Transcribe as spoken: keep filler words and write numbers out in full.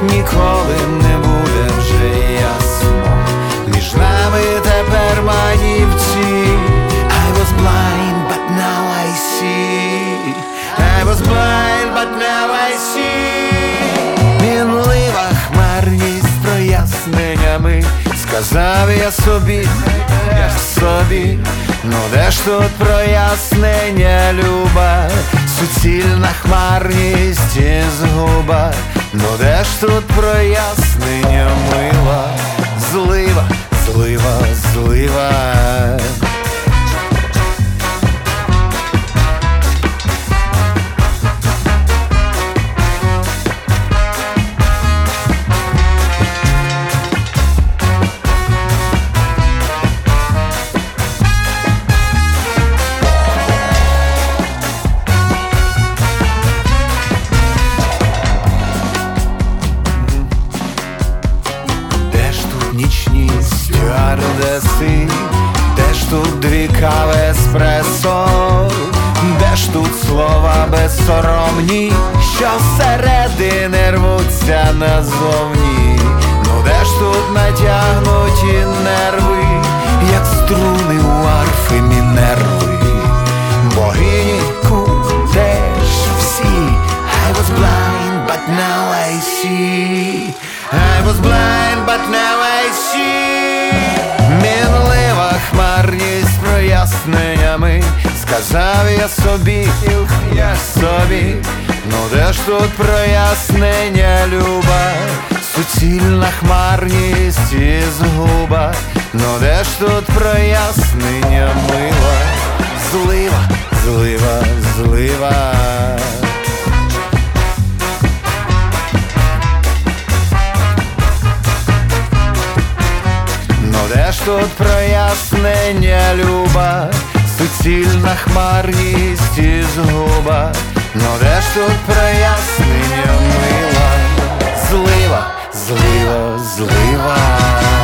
ніколи не буде вже ясно. Між нами тепер манівці. I was blind, but now I see. I was blind, but now I see. Мінлива хмарність проясненнями, сказав я собі, я ж собі. Ну де ж тут прояснення, люба? Суцільна хмарність і згуба. Ну де ж тут прояснення, мила? Злива, злива, злива. Нічні стюардеси, де ж тут дві кави еспресо, де ж тут слова безсоромні, що всередини рвуться назовні. Ну де ж тут натягнуті нерви, як струни у арфи Мінерви. Богині теж всі. I was blind, but now I see. I was blind, but now I see. Мінлива хмарність проясненнями, сказав я собі, я ж собі. Ну де ж тут прояснення, люба? Суцільна хмарність і згуба. Ну де ж тут прояснення, мила? Злива, злива, злива. Де ж тут прояснення, люба? Суцільна хмарність і згуба. Ну де ж тут прояснення, мила? Злива, злива, злива.